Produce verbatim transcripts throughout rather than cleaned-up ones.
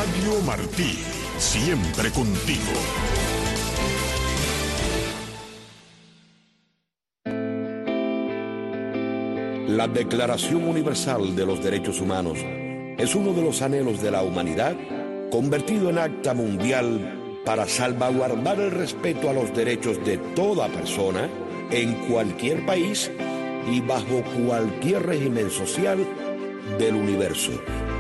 Radio Martí, siempre contigo. La Declaración Universal de los Derechos Humanos es uno de los anhelos de la humanidad convertido en acta mundial para salvaguardar el respeto a los derechos de toda persona en cualquier país y bajo cualquier régimen social del universo.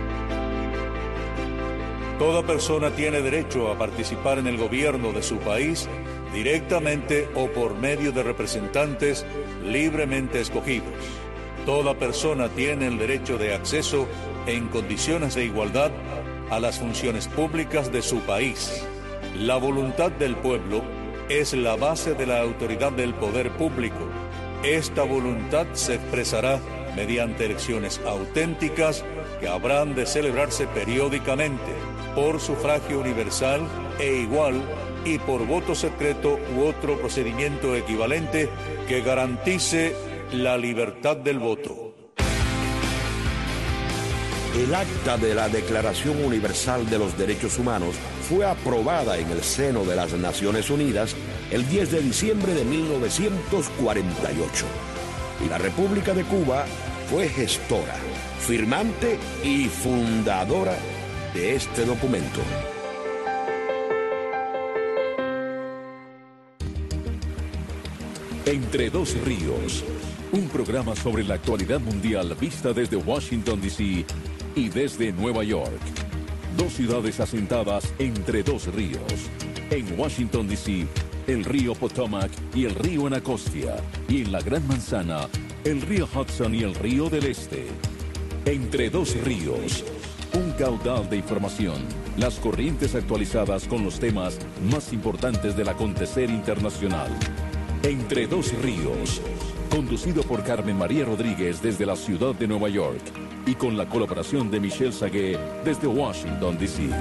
Toda persona tiene derecho a participar en el gobierno de su país directamente o por medio de representantes libremente escogidos. Toda persona tiene el derecho de acceso en condiciones de igualdad a las funciones públicas de su país. La voluntad del pueblo es la base de la autoridad del poder público. Esta voluntad se expresará mediante elecciones auténticas que habrán de celebrarse periódicamente por sufragio universal e igual y por voto secreto u otro procedimiento equivalente que garantice la libertad del voto. El acta de la Declaración Universal de los Derechos Humanos fue aprobada en el seno de las Naciones Unidas el diez de diciembre de mil novecientos cuarenta y ocho. Y la República de Cuba fue gestora, firmante y fundadora de este documento. Entre dos ríos, un programa sobre la actualidad mundial vista desde Washington, D C y desde Nueva York. Dos ciudades asentadas entre dos ríos. En Washington, D C, el río Potomac y el río Anacostia. Y en la Gran Manzana, el río Hudson y el río del Este. Entre dos ríos, un caudal de información. Las corrientes actualizadas con los temas más importantes del acontecer internacional. Entre dos ríos, conducido por Carmen María Rodríguez desde la ciudad de Nueva York y con la colaboración de Michelle Sagué desde Washington, D C.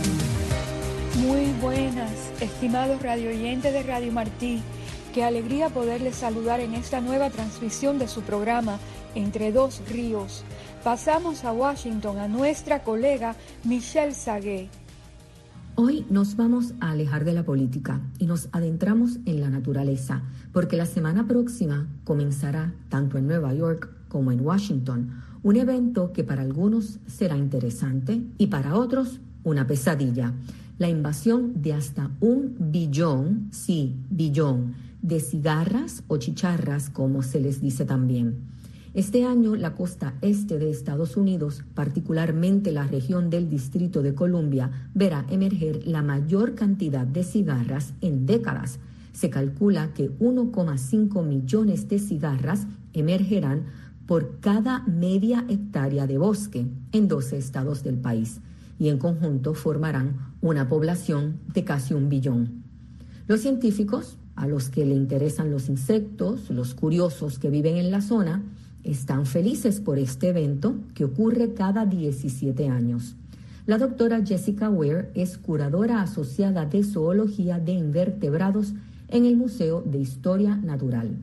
Muy buenas, estimados radio oyentes de Radio Martí. Qué alegría poderles saludar en esta nueva transmisión de su programa Entre dos ríos. Pasamos a Washington a nuestra colega Michelle Sagué. Hoy nos vamos a alejar de la política y nos adentramos en la naturaleza, porque la semana próxima comenzará, tanto en Nueva York como en Washington, un evento que para algunos será interesante y para otros una pesadilla. La invasión de hasta un billón, sí, billón, de cigarras o chicharras, como se les dice también. Este año, la costa este de Estados Unidos, particularmente la región del Distrito de Columbia, verá emerger la mayor cantidad de cigarras en décadas. Se calcula que uno coma cinco millones de cigarras emergerán por cada media hectárea de bosque en doce estados del país, y en conjunto formarán una población de casi un billón. Los científicos, a los que le interesan los insectos, los curiosos que viven en la zona, están felices por este evento que ocurre cada diecisiete años. La doctora Jessica Ware es curadora asociada de zoología de invertebrados en el Museo de Historia Natural.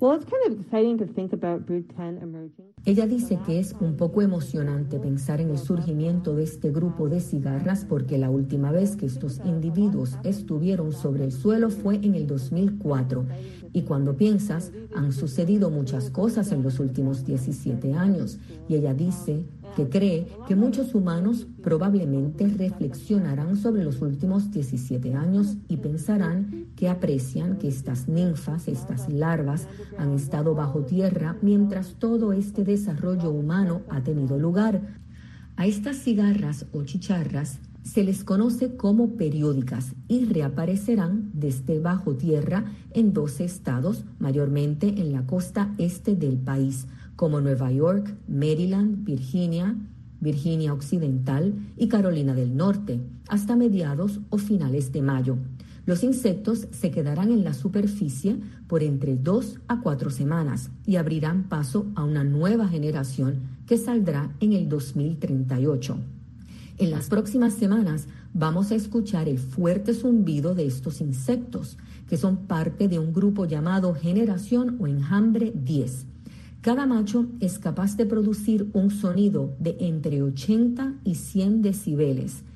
Ella dice que es un poco emocionante pensar en el surgimiento de este grupo de cigarras porque la última vez que estos individuos estuvieron sobre el suelo fue en el dos mil cuatro. Y cuando piensas, han sucedido muchas cosas en los últimos diecisiete años. Y ella dice que cree que muchos humanos probablemente reflexionarán sobre los últimos diecisiete años y pensarán que aprecian que estas ninfas, estas larvas, han estado bajo tierra mientras todo este desarrollo humano ha tenido lugar. A estas cigarras o chicharras se les conoce como periódicas y reaparecerán desde bajo tierra en doce estados, mayormente en la costa este del país, como Nueva York, Maryland, Virginia, Virginia Occidental y Carolina del Norte, hasta mediados o finales de mayo. Los insectos se quedarán en la superficie por entre dos a cuatro semanas y abrirán paso a una nueva generación que saldrá en el dos mil treinta y ocho. En las próximas semanas vamos a escuchar el fuerte zumbido de estos insectos, que son parte de un grupo llamado Generación o Enjambre diez. Cada macho es capaz de producir un sonido de entre ochenta y cien decibeles,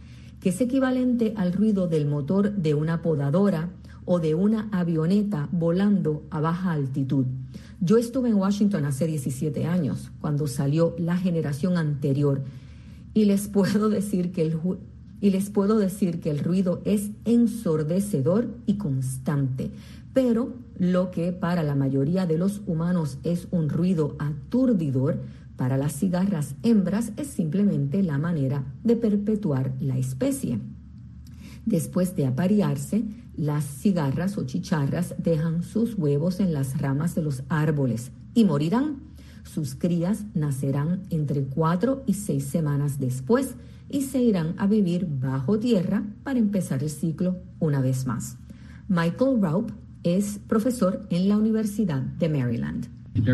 que es equivalente al ruido del motor de una podadora o de una avioneta volando a baja altitud. Yo estuve en Washington hace diecisiete años, cuando salió la generación anterior, y les puedo decir que el, y les puedo decir que el ruido es ensordecedor y constante, pero lo que para la mayoría de los humanos es un ruido aturdidor, para las cigarras hembras es simplemente la manera de perpetuar la especie. Después de aparearse, las cigarras o chicharras dejan sus huevos en las ramas de los árboles y morirán. Sus crías nacerán entre cuatro y seis semanas después y se irán a vivir bajo tierra para empezar el ciclo una vez más. Michael Raup es profesor en la Universidad de Maryland.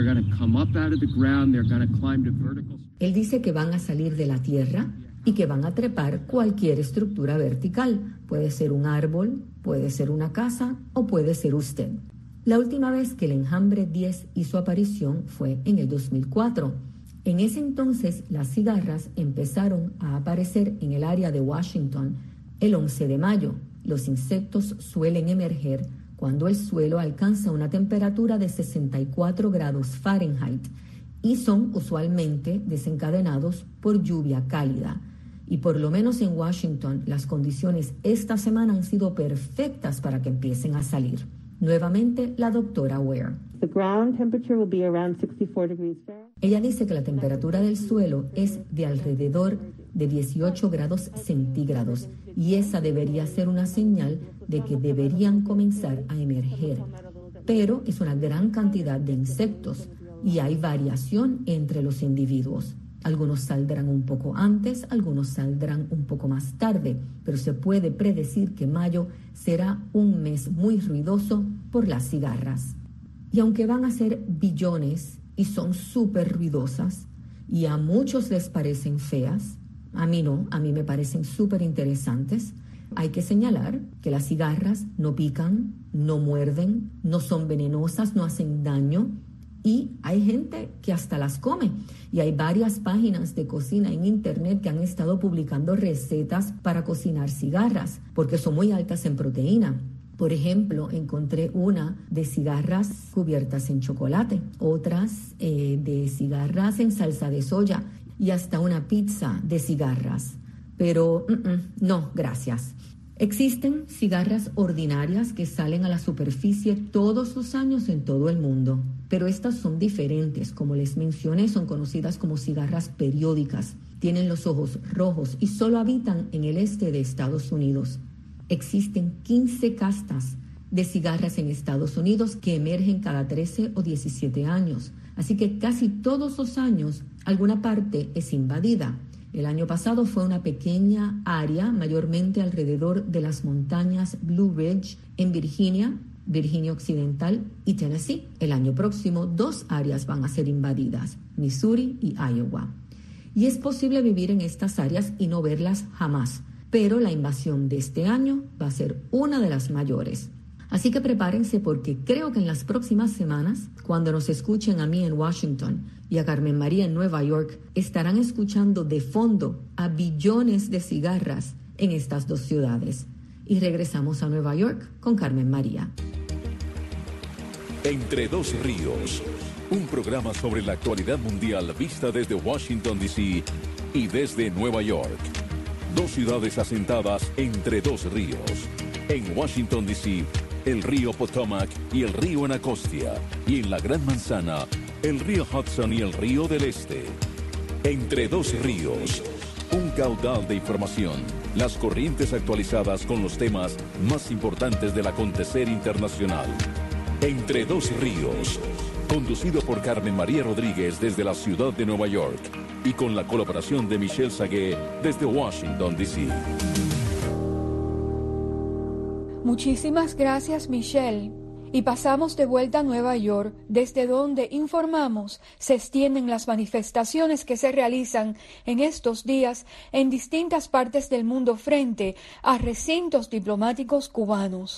Él dice que van a salir de la tierra y que van a trepar cualquier estructura vertical. Puede ser un árbol, puede ser una casa o puede ser usted. La última vez que el enjambre diez hizo aparición fue en el dos mil cuatro. En ese entonces, las cigarras empezaron a aparecer en el área de Washington el once de mayo. Los insectos suelen emerger cuando el suelo alcanza una temperatura de sesenta y cuatro grados Fahrenheit y son usualmente desencadenados por lluvia cálida. Y por lo menos en Washington, las condiciones esta semana han sido perfectas para que empiecen a salir. Nuevamente, la doctora Ware. The ground temperature will be around sixty-four degrees Fahrenheit. Ella dice que la temperatura del suelo es de alrededor de dieciocho grados centígrados y esa debería ser una señal de que deberían comenzar a emerger. Pero es una gran cantidad de insectos y hay variación entre los individuos. Algunos saldrán un poco antes, algunos saldrán un poco más tarde, pero se puede predecir que mayo será un mes muy ruidoso por las cigarras. Y aunque van a ser billones y son súper ruidosas y a muchos les parecen feas, a mí no, a mí me parecen súper interesantes, hay que señalar que las cigarras no pican, no muerden, no son venenosas, no hacen daño. Y hay gente que hasta las come. Y hay varias páginas de cocina en internet que han estado publicando recetas para cocinar cigarras, porque son muy altas en proteína. Por ejemplo, encontré una de cigarras cubiertas en chocolate, otras eh, de cigarras en salsa de soya y hasta una pizza de cigarras. Pero mm, no, gracias. Existen cigarras ordinarias que salen a la superficie todos los años en todo el mundo, pero estas son diferentes. Como les mencioné, son conocidas como cigarras periódicas. Tienen los ojos rojos y solo habitan en el este de Estados Unidos. Existen quince castas de cigarras en Estados Unidos que emergen cada trece o diecisiete años. Así que casi todos los años alguna parte es invadida. El año pasado fue una pequeña área, mayormente alrededor de las montañas Blue Ridge en Virginia, Virginia Occidental y Tennessee. El año próximo, dos áreas van a ser invadidas, Missouri y Iowa. Y es posible vivir en estas áreas y no verlas jamás, pero la invasión de este año va a ser una de las mayores. Así que prepárense porque creo que en las próximas semanas, cuando nos escuchen a mí en Washington y a Carmen María en Nueva York, estarán escuchando de fondo a billones de cigarras en estas dos ciudades. Y regresamos a Nueva York con Carmen María. Entre dos ríos, un programa sobre la actualidad mundial vista desde Washington, D C y desde Nueva York. Dos ciudades asentadas entre dos ríos. En Washington, D C, el río Potomac y el río Anacostia, y en la Gran Manzana, el río Hudson y el río del Este. Entre dos ríos, un caudal de información, las corrientes actualizadas con los temas más importantes del acontecer internacional. Entre dos ríos, conducido por Carmen María Rodríguez desde la ciudad de Nueva York y con la colaboración de Michelle Sagué desde Washington, D C. Muchísimas gracias, Michelle. Y pasamos de vuelta a Nueva York, desde donde informamos se extienden las manifestaciones que se realizan en estos días en distintas partes del mundo frente a recintos diplomáticos cubanos.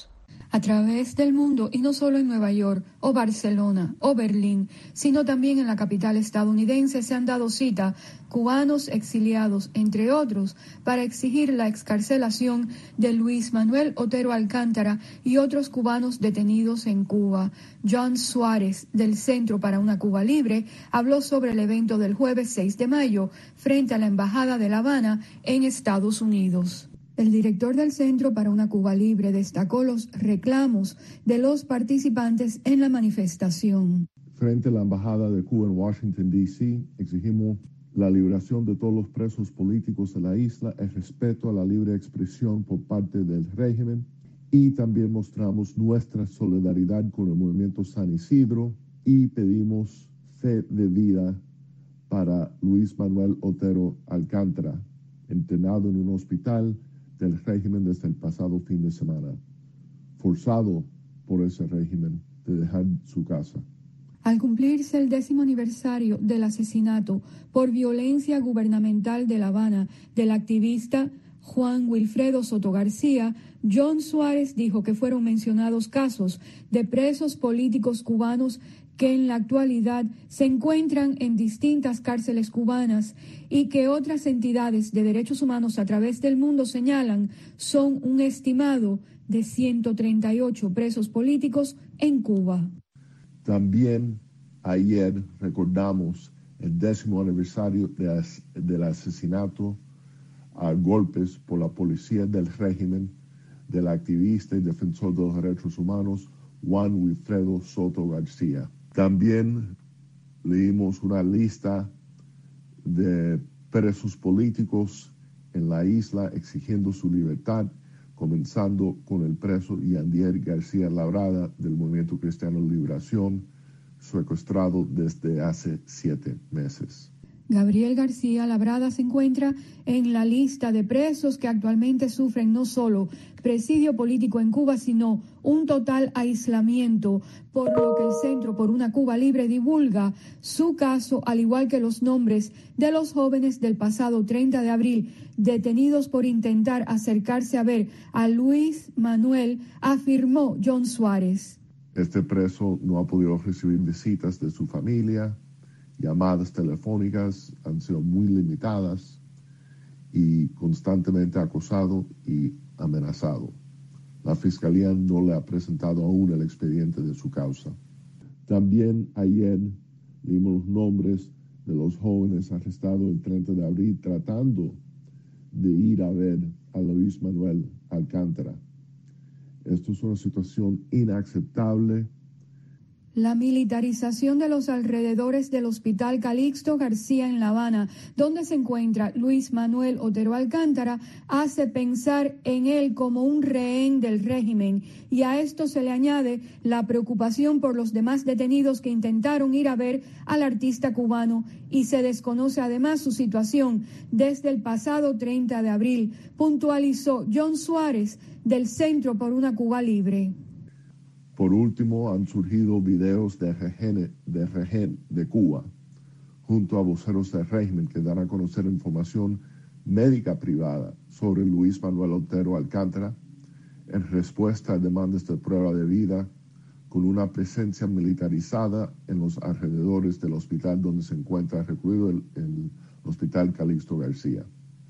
a través del mundo, y no solo en Nueva York o Barcelona o Berlín, sino también en la capital estadounidense, se han dado cita cubanos exiliados, entre otros, para exigir la excarcelación de Luis Manuel Otero Alcántara y otros cubanos detenidos en Cuba. John Suárez, del Centro para una Cuba Libre, habló sobre el evento del jueves seis de mayo frente a la Embajada de La Habana en Estados Unidos. El director del Centro para una Cuba Libre destacó los reclamos de los participantes en la manifestación. Frente a la Embajada de Cuba en Washington, D C, exigimos la liberación de todos los presos políticos de la isla, el respeto a la libre expresión por parte del régimen, y también mostramos nuestra solidaridad con el movimiento San Isidro y pedimos fe de vida para Luis Manuel Otero Alcántara, internado en un hospital del régimen desde el pasado fin de semana, forzado por ese régimen de dejar su casa. Al cumplirse el décimo aniversario del asesinato por violencia gubernamental de La Habana del activista Juan Wilfredo Soto García, John Suárez dijo que fueron mencionados casos de presos políticos cubanos que en la actualidad se encuentran en distintas cárceles cubanas y que otras entidades de derechos humanos a través del mundo señalan son un estimado de ciento treinta y ocho presos políticos en Cuba. También ayer recordamos el décimo aniversario de as- del asesinato a golpes por la policía del régimen del activista y defensor de los derechos humanos Juan Wilfredo Soto García. También leímos una lista de presos políticos en la isla exigiendo su libertad, comenzando con el preso Yandier García Labrada del Movimiento Cristiano de Liberación, secuestrado desde hace siete meses. Gabriel García Labrada se encuentra en la lista de presos que actualmente sufren no solo presidio político en Cuba, sino un total aislamiento, por lo que el Centro por una Cuba Libre divulga su caso, al igual que los nombres de los jóvenes del pasado treinta de abril detenidos por intentar acercarse a ver a Luis Manuel, afirmó John Suárez. Este preso no ha podido recibir visitas de su familia, llamadas telefónicas han sido muy limitadas y constantemente acosado y amenazado. La Fiscalía no le ha presentado aún el expediente de su causa. También ayer dimos los nombres de los jóvenes arrestados el treinta de abril tratando de ir a ver a Luis Manuel Alcántara. Esto es una situación inaceptable. La militarización de los alrededores del Hospital Calixto García en La Habana, donde se encuentra Luis Manuel Otero Alcántara, hace pensar en él como un rehén del régimen, y a esto se le añade la preocupación por los demás detenidos que intentaron ir a ver al artista cubano, y se desconoce además su situación desde el pasado treinta de abril, puntualizó John Suárez del Centro por una Cuba Libre. Por último, han surgido videos de rehén de, rehén de Cuba, junto a voceros del régimen que dan a conocer información médica privada sobre Luis Manuel Otero Alcántara en respuesta a demandas de prueba de vida, con una presencia militarizada en los alrededores del hospital donde se encuentra recluido el, el Hospital Calixto García.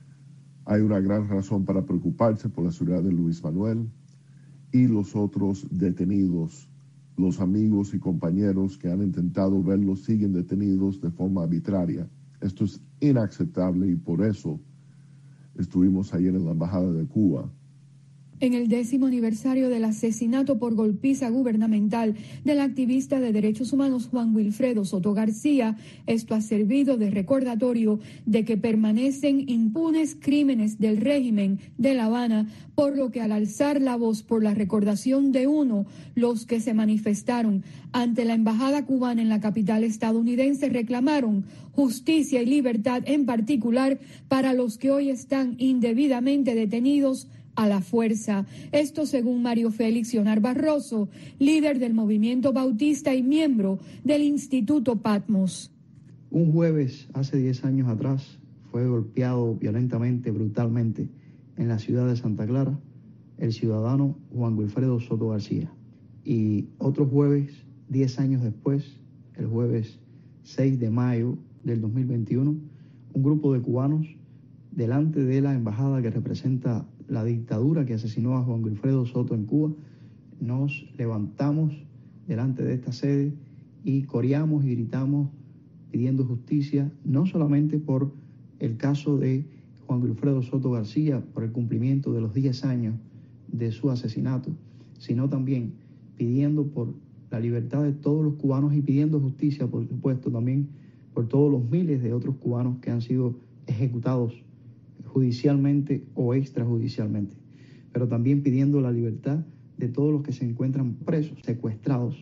Hay una gran razón para preocuparse por la seguridad de Luis Manuel y los otros detenidos. Los amigos y compañeros que han intentado verlos siguen detenidos de forma arbitraria. Esto es inaceptable y por eso estuvimos ayer en la Embajada de Cuba. En el décimo aniversario del asesinato por golpiza gubernamental del activista de derechos humanos Juan Wilfredo Soto García, esto ha servido de recordatorio de que permanecen impunes crímenes del régimen de La Habana, por lo que al alzar la voz por la recordación de uno, los que se manifestaron ante la embajada cubana en la capital estadounidense reclamaron justicia y libertad, en particular para los que hoy están indebidamente detenidos a la fuerza. Esto según Mario Félix Ionar Barroso, líder del movimiento bautista y miembro del Instituto Patmos. Un jueves hace diez años atrás fue golpeado violentamente, brutalmente, en la ciudad de Santa Clara, el ciudadano Juan Wilfredo Soto García. Y otro jueves, diez años después, el jueves seis de mayo del dos mil veintiuno, un grupo de cubanos, delante de la embajada que representa la dictadura que asesinó a Juan Wilfredo Soto en Cuba, nos levantamos delante de esta sede y coreamos y gritamos pidiendo justicia, no solamente por el caso de Juan Wilfredo Soto García, por el cumplimiento de los diez años de su asesinato, sino también pidiendo por la libertad de todos los cubanos y pidiendo justicia, por supuesto, también por todos los miles de otros cubanos que han sido ejecutados judicialmente o extrajudicialmente, pero también pidiendo la libertad de todos los que se encuentran presos, secuestrados.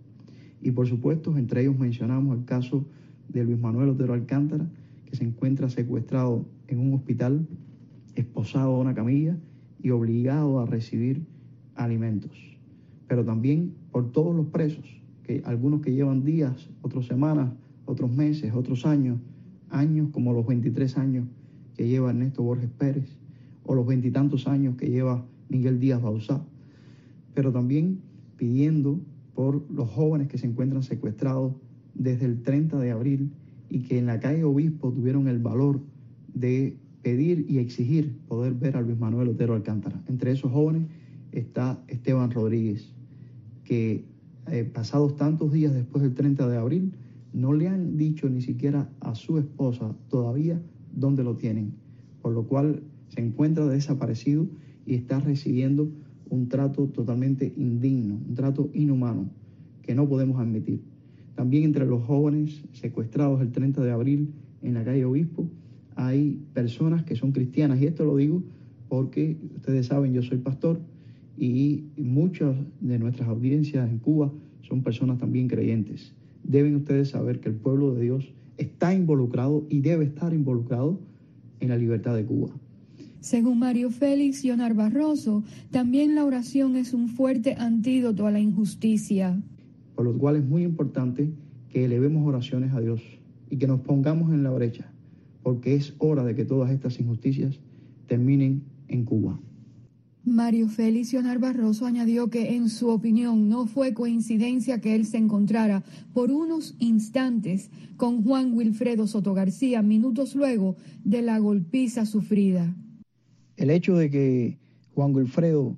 Y por supuesto, entre ellos mencionamos el caso de Luis Manuel Otero Alcántara, que se encuentra secuestrado en un hospital, esposado a una camilla y obligado a recibir alimentos. Pero también por todos los presos, que algunos que llevan días, otras semanas, otros meses, otros años, años como los veintitrés años que lleva Ernesto Borges Pérez, o los veintitantos años que lleva Miguel Díaz Bauzá, pero también pidiendo por los jóvenes que se encuentran secuestrados desde el treinta de abril y que en la calle Obispo tuvieron el valor de pedir y exigir poder ver a Luis Manuel Otero Alcántara. Entre esos jóvenes está Esteban Rodríguez, que eh, pasados tantos días después del treinta de abril, no le han dicho ni siquiera a su esposa todavía dónde lo tienen, por lo cual se encuentra desaparecido y está recibiendo un trato totalmente indigno, un trato inhumano que no podemos admitir. También entre los jóvenes secuestrados el treinta de abril en la calle Obispo hay personas que son cristianas, y esto lo digo porque ustedes saben, yo soy pastor y muchas de nuestras audiencias en Cuba son personas también creyentes. Deben ustedes saber que el pueblo de Dios está involucrado y debe estar involucrado en la libertad de Cuba. Según Mario Félix Yonar Barroso, también la oración es un fuerte antídoto a la injusticia. Por lo cual es muy importante que elevemos oraciones a Dios y que nos pongamos en la brecha, porque es hora de que todas estas injusticias terminen en Cuba. Mario Félix Yonar Barroso añadió que, en su opinión, no fue coincidencia que él se encontrara por unos instantes con Juan Wilfredo Soto García minutos luego de la golpiza sufrida. El hecho de que Juan Wilfredo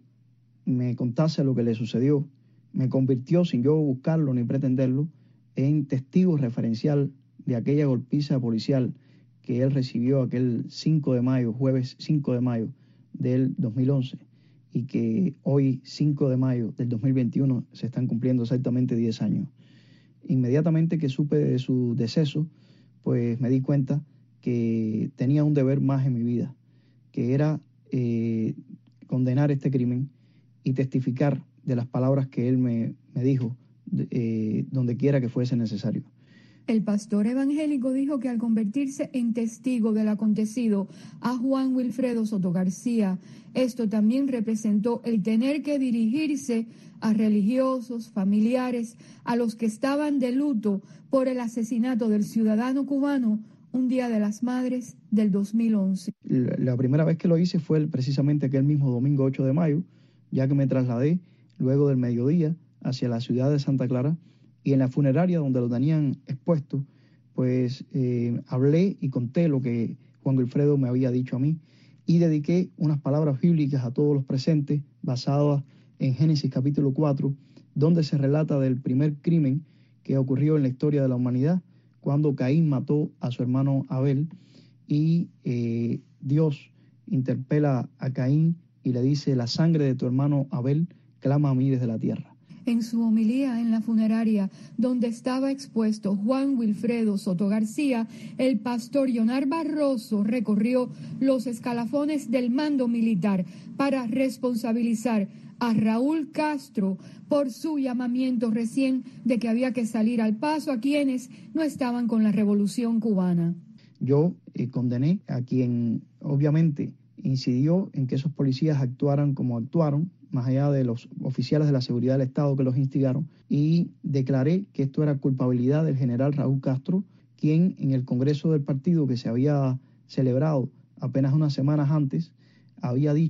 me contase lo que le sucedió me convirtió, sin yo buscarlo ni pretenderlo, en testigo referencial de aquella golpiza policial que él recibió aquel cinco de mayo, jueves cinco de mayo del dos mil once, y que hoy, cinco de mayo del dos mil veintiuno, se están cumpliendo exactamente diez años. Inmediatamente que supe de su deceso, pues me di cuenta que tenía un deber más en mi vida, que era eh, condenar este crimen y testificar de las palabras que él me, me dijo, eh, donde quiera que fuese necesario. El pastor evangélico dijo que al convertirse en testigo del acontecido a Juan Wilfredo Soto García, esto también representó el tener que dirigirse a religiosos, familiares, a los que estaban de luto por el asesinato del ciudadano cubano un Día de las Madres del dos mil once. La, la primera vez que lo hice fue precisamente aquel mismo domingo ocho de mayo, ya que me trasladé luego del mediodía hacia la ciudad de Santa Clara, y en la funeraria donde lo tenían expuesto, pues eh, hablé y conté lo que Juan Wilfredo me había dicho a mí y dediqué unas palabras bíblicas a todos los presentes basadas en Génesis capítulo cuatro, donde se relata del primer crimen que ocurrió en la historia de la humanidad, cuando Caín mató a su hermano Abel y eh, Dios interpela a Caín y le dice: la sangre de tu hermano Abel clama a mí desde la tierra. En su homilía en la funeraria donde estaba expuesto Juan Wilfredo Soto García, el pastor Yonar Barroso recorrió los escalafones del mando militar para responsabilizar a Raúl Castro por su llamamiento recién de que había que salir al paso a quienes no estaban con la revolución cubana. Yo eh, condené a quien obviamente incidió en que esos policías actuaran como actuaron, más allá de los oficiales de la seguridad del Estado que los instigaron, y declaré que esto era culpabilidad del general Raúl Castro, quien en el Congreso del partido que se había celebrado apenas unas semanas antes, había dicho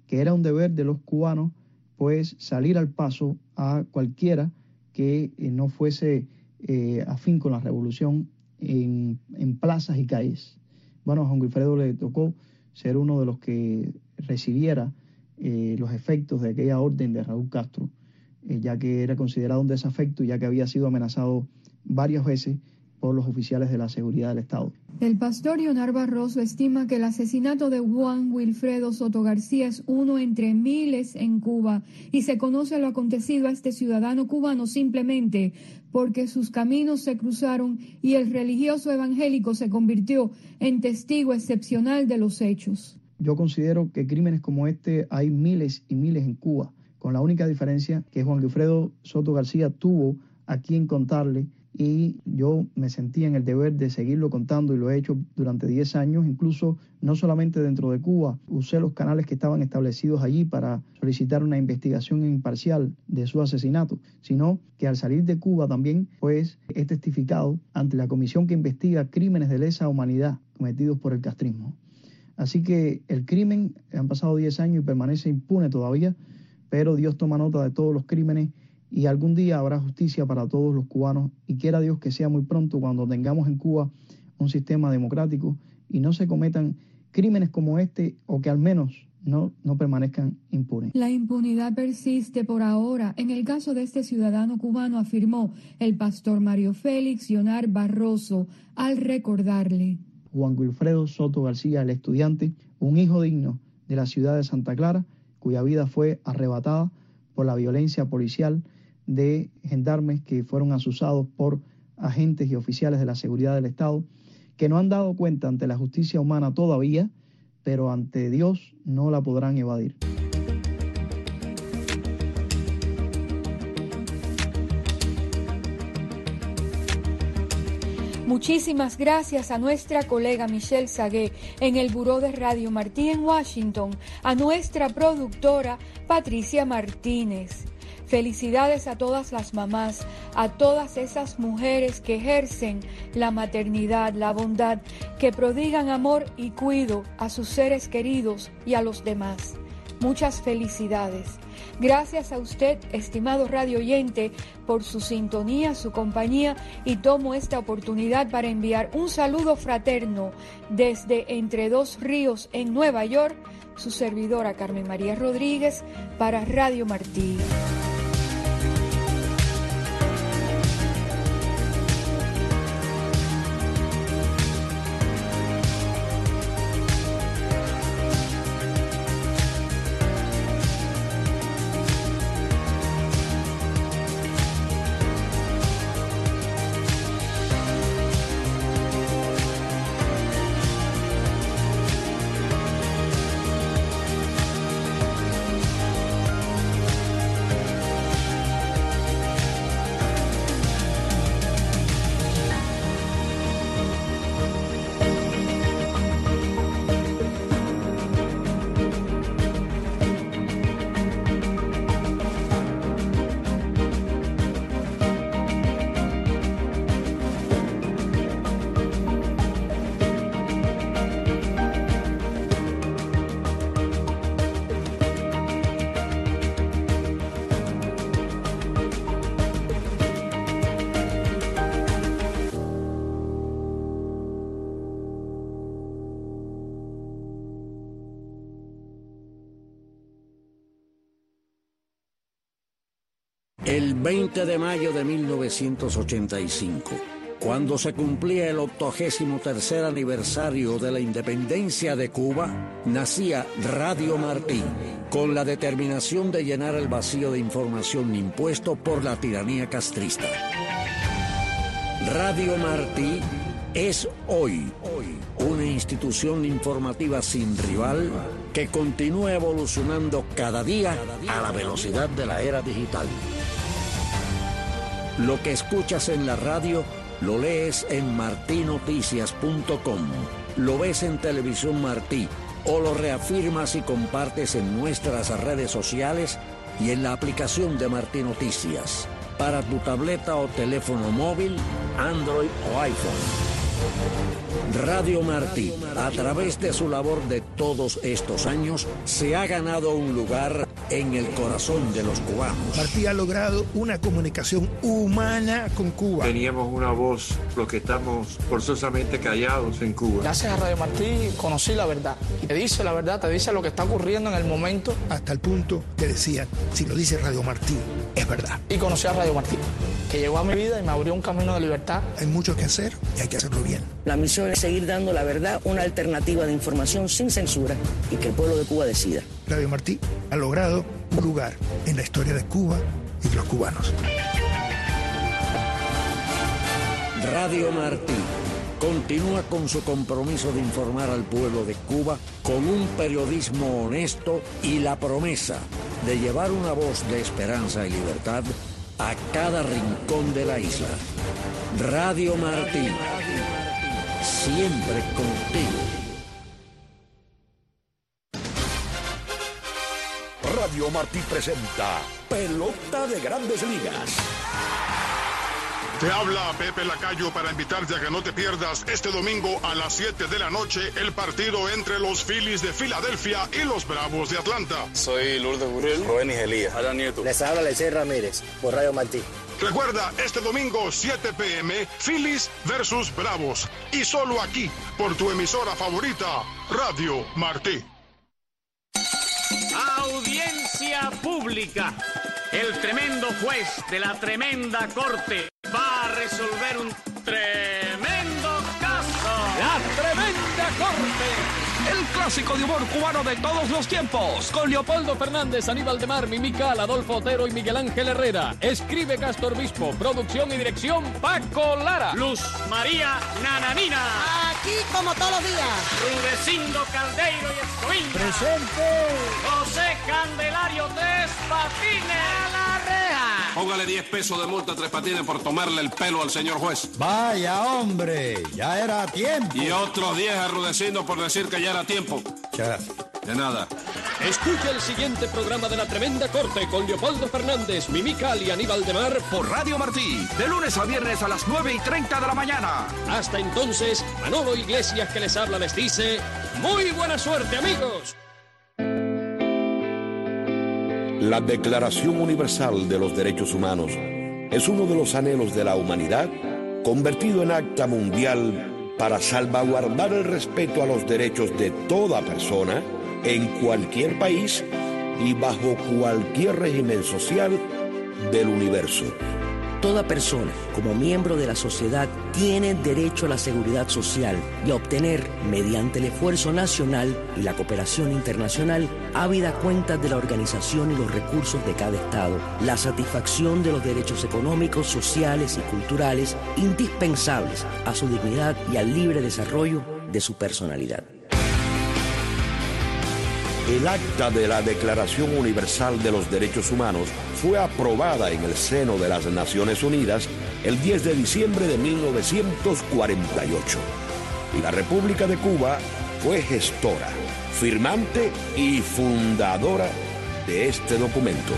que era un deber de los cubanos pues salir al paso a cualquiera que eh, no fuese eh, afín con la revolución en, en plazas y calles. Bueno, a Juan Wilfredo le tocó ser uno de los que recibiera eh, los efectos de aquella orden de Raúl Castro, eh, ya que era considerado un desafecto, ya que había sido amenazado varias veces por los oficiales de la seguridad del Estado. El pastor Ionar Barroso estima que el asesinato de Juan Wilfredo Soto García es uno entre miles en Cuba y se conoce lo acontecido a este ciudadano cubano simplemente porque sus caminos se cruzaron y el religioso evangélico se convirtió en testigo excepcional de los hechos. Yo considero que crímenes como este hay miles y miles en Cuba, con la única diferencia que Juan Wilfredo Soto García tuvo a quien contarle, y yo me sentía en el deber de seguirlo contando y lo he hecho durante diez años, incluso no solamente dentro de Cuba, usé los canales que estaban establecidos allí para solicitar una investigación imparcial de su asesinato, sino que al salir de Cuba también pues he testificado ante la comisión que investiga crímenes de lesa humanidad cometidos por el castrismo. Así que el crimen, han pasado diez años y permanece impune todavía, pero Dios toma nota de todos los crímenes y algún día habrá justicia para todos los cubanos, y quiera Dios que sea muy pronto cuando tengamos en Cuba un sistema democrático y no se cometan crímenes como este, o que al menos no, no permanezcan impunes. La impunidad persiste por ahora. En el caso de este ciudadano cubano, afirmó el pastor Mario Félix Ionar Barroso al recordarle. Juan Wilfredo Soto García, el estudiante, un hijo digno de la ciudad de Santa Clara, cuya vida fue arrebatada por la violencia policial de gendarmes que fueron asusados por agentes y oficiales de la seguridad del Estado, que no han dado cuenta ante la justicia humana todavía, pero ante Dios no la podrán evadir. Muchísimas gracias a nuestra colega Michelle Sagué en el Buró de Radio Martí en Washington, a nuestra productora Patricia Martínez. Felicidades a todas las mamás, a todas esas mujeres que ejercen la maternidad, la bondad, que prodigan amor y cuido a sus seres queridos y a los demás. Muchas felicidades. Gracias a usted, estimado radio oyente, por su sintonía, su compañía, y tomo esta oportunidad para enviar un saludo fraterno desde Entre Dos Ríos en Nueva York, su servidora Carmen María Rodríguez, para Radio Martí. El veinte de mayo de mil novecientos ochenta y cinco, cuando se cumplía el octogésimo tercer aniversario de la independencia de Cuba, nacía Radio Martí, con la determinación de llenar el vacío de información impuesto por la tiranía castrista. Radio Martí es hoy, hoy una institución informativa sin rival que continúa evolucionando cada día a la velocidad de la era digital. Lo que escuchas en la radio, lo lees en martí noticias punto com, lo ves en Televisión Martí o lo reafirmas y compartes en nuestras redes sociales y en la aplicación de Martí Noticias para tu tableta o teléfono móvil, Android o iPhone. Radio Martí, a través de su labor de todos estos años, se ha ganado un lugar en el corazón de los cubanos. Martí ha logrado una comunicación humana con Cuba. Teníamos una voz, los que estamos forzosamente callados en Cuba. Gracias a Radio Martí conocí la verdad. Y te dice la verdad, te dice lo que está ocurriendo en el momento. Hasta el punto que decían, si lo dice Radio Martí, es verdad. Y conocí a Radio Martí, que llegó a mi vida y me abrió un camino de libertad. Hay mucho que hacer y hay que hacerlo bien. La misión es seguir dando la verdad, una alternativa de información sin censura y que el pueblo de Cuba decida. Radio Martí ha logrado un lugar en la historia de Cuba y de los cubanos. Radio Martí continúa con su compromiso de informar al pueblo de Cuba con un periodismo honesto y la promesa de llevar una voz de esperanza y libertad a cada rincón de la isla. Radio Martí, siempre contigo. Radio Martí presenta Pelota de Grandes Ligas. Te habla Pepe Lacayo para invitarte a que no te pierdas este domingo a las siete de la noche el partido entre los Phillies de Filadelfia y los Bravos de Atlanta. Soy Lourdes Burrell, Rubén Elías, Adán Nieto. Les habla Lecey Ramírez por Radio Martí. Recuerda, este domingo siete p m Phillies versus Bravos. Y solo aquí, por tu emisora favorita, Radio Martí. Audiencia pública. El tremendo juez de la tremenda corte va a resolver un tremendo caso. La tremenda corte. El clásico de humor cubano de todos los tiempos. Con Leopoldo Fernández, Aníbal de Mar, Mimical, Adolfo Otero y Miguel Ángel Herrera. Escribe Castor Bispo. Producción y dirección Paco Lara. Luz María Nananina. Aquí como todos los días. Rudecindo Caldeiro y Escoviña. Presente. José Candelario Tres Patines. A la reja. Póngale diez pesos de multa a Tres Patines por tomarle el pelo al señor juez. Vaya, hombre, ya era tiempo. Y otros diez a Rudecindo por decir que ya era tiempo. Ya. De nada. Escucha el siguiente programa de La Tremenda Corte con Leopoldo Fernández, Mimical y Aníbal de Mar por Radio Martí, de lunes a viernes a las nueve y treinta de la mañana. Hasta entonces, Manolo Iglesias que les habla les dice, ¡muy buena suerte, amigos! La Declaración Universal de los Derechos Humanos es uno de los anhelos de la humanidad convertido en acta mundial para salvaguardar el respeto a los derechos de toda persona en cualquier país y bajo cualquier régimen social del universo. Toda persona, como miembro de la sociedad, tiene derecho a la seguridad social y a obtener, mediante el esfuerzo nacional y la cooperación internacional, ávida cuenta de la organización y los recursos de cada Estado, la satisfacción de los derechos económicos, sociales y culturales indispensables a su dignidad y al libre desarrollo de su personalidad. El acta de la Declaración Universal de los Derechos Humanos fue aprobada en el seno de las Naciones Unidas el diez de diciembre de mil novecientos cuarenta y ocho. Y la República de Cuba fue gestora, firmante y fundadora de este documento.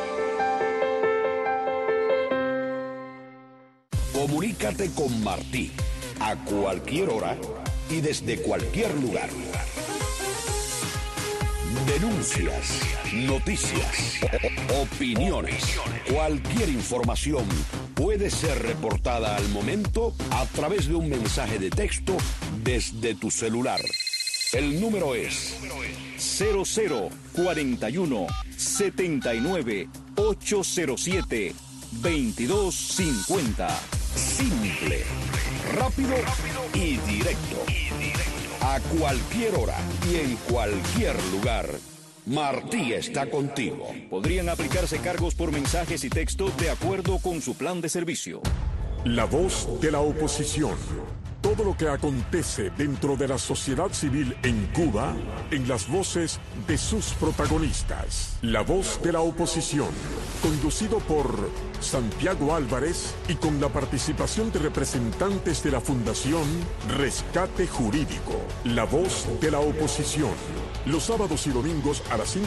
Comunícate con Martí a cualquier hora y desde cualquier lugar. Denuncias, noticias, o- opiniones, cualquier información puede ser reportada al momento a través de un mensaje de texto desde tu celular. El número es cero cero cuarenta y uno setenta y nueve ochocientos siete veintidós cincuenta. Simple, rápido y directo. A cualquier hora y en cualquier lugar, Martí está contigo. Podrían aplicarse cargos por mensajes y texto de acuerdo con su plan de servicio. La voz de la oposición. Todo lo que acontece dentro de la sociedad civil en Cuba, en las voces de sus protagonistas. La voz de la oposición, conducido por Santiago Álvarez y con la participación de representantes de la Fundación Rescate Jurídico. La voz de la oposición, los sábados y domingos a las cinco